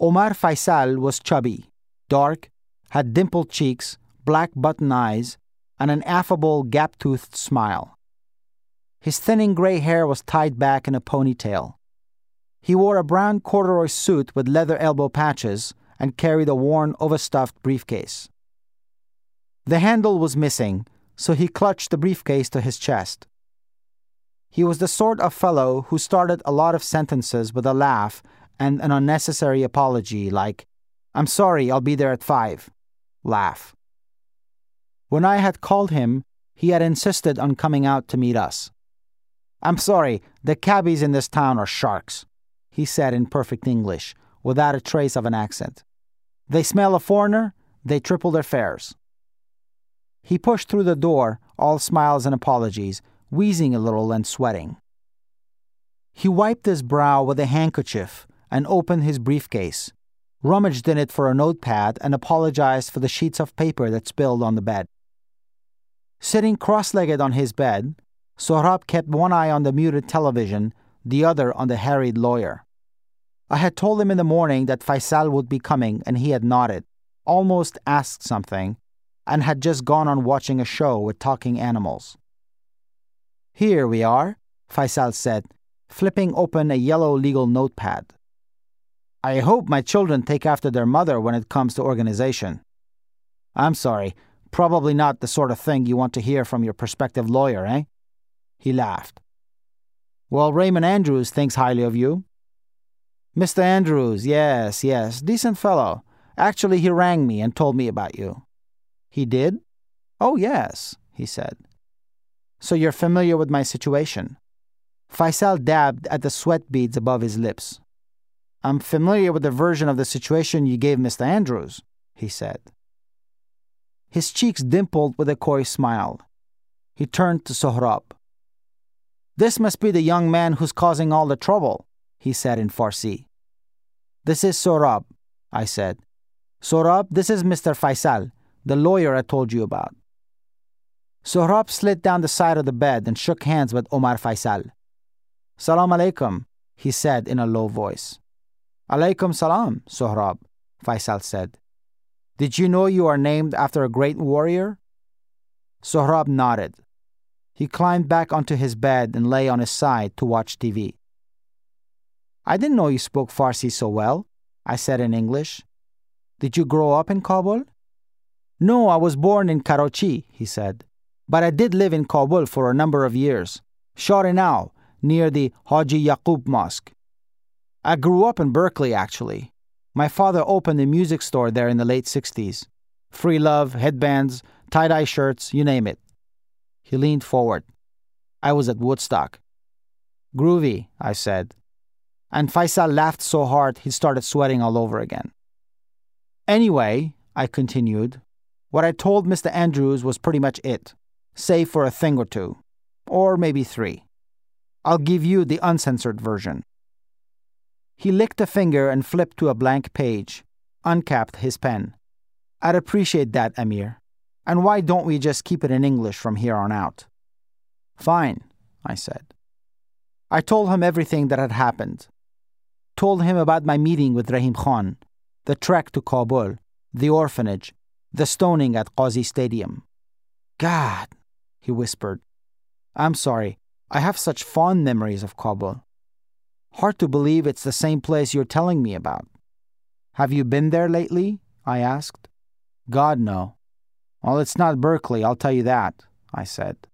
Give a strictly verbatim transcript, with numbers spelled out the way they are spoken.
Omar Faisal was chubby, dark, had dimpled cheeks, black button eyes, and an affable, gap-toothed smile. His thinning gray hair was tied back in a ponytail. He wore a brown corduroy suit with leather elbow patches and carried a worn, overstuffed briefcase. The handle was missing, so he clutched the briefcase to his chest. He was the sort of fellow who started a lot of sentences with a laugh and an unnecessary apology like, "I'm sorry, I'll be there at five." Laugh. When I had called him, he had insisted on coming out to meet us. "I'm sorry, the cabbies in this town are sharks," he said in perfect English, without a trace of an accent. "They smell a foreigner, they triple their fares." He pushed through the door, all smiles and apologies, wheezing a little and sweating. He wiped his brow with a handkerchief and opened his briefcase, rummaged in it for a notepad, and apologized for the sheets of paper that spilled on the bed. Sitting cross-legged on his bed, Sohrab kept one eye on the muted television, the other on the harried lawyer. I had told him in the morning that Faisal would be coming, and he had nodded, almost asked something, and had just gone on watching a show with talking animals. "Here we are," Faisal said, flipping open a yellow legal notepad. "I hope my children take after their mother when it comes to organization." "I'm sorry, probably not the sort of thing you want to hear from your prospective lawyer, eh?" He laughed. "Well, Raymond Andrews thinks highly of you." "Mister Andrews, yes, yes, decent fellow. Actually, he rang me and told me about you." "He did?" "Oh, yes," he said. "So you're familiar with my situation?" Faisal dabbed at the sweat beads above his lips. "I'm familiar with the version of the situation you gave Mister Andrews," he said. His cheeks dimpled with a coy smile. He turned to Sohrab. "This must be the young man who's causing all the trouble," he said in Farsi. "This is Sohrab," I said. "Sohrab, this is Mister Faisal, the lawyer I told you about." Sohrab slid down the side of the bed and shook hands with Omar Faisal. "Salam alaikum," he said in a low voice. "Alaikum salam, Sohrab," Faisal said. "Did you know you are named after a great warrior?" Sohrab nodded. He climbed back onto his bed and lay on his side to watch T V. "I didn't know you spoke Farsi so well," I said in English. "Did you grow up in Kabul?" "No, I was born in Karachi," he said. "But I did live in Kabul for a number of years. Sharinau, near the Haji Yaqub Mosque. I grew up in Berkeley, actually. My father opened a music store there in the late sixties. Free love, headbands, tie-dye shirts, you name it." He leaned forward. "I was at Woodstock." "Groovy," I said. And Faisal laughed so hard he started sweating all over again. "Anyway," I continued, "what I told Mister Andrews was pretty much it, save for a thing or two. Or maybe three. I'll give you the uncensored version." He licked a finger and flipped to a blank page, uncapped his pen. "I'd appreciate that, Amir. And why don't we just keep it in English from here on out?" "Fine," I said. I told him everything that had happened. Told him about my meeting with Rahim Khan, the trek to Kabul, the orphanage, the stoning at Qazi Stadium. "God," he whispered. "I'm sorry. I have such fond memories of Kabul. Hard to believe it's the same place you're telling me about." "Have you been there lately?" I asked. "God, no." "Well, it's not Berkeley, I'll tell you that," I said.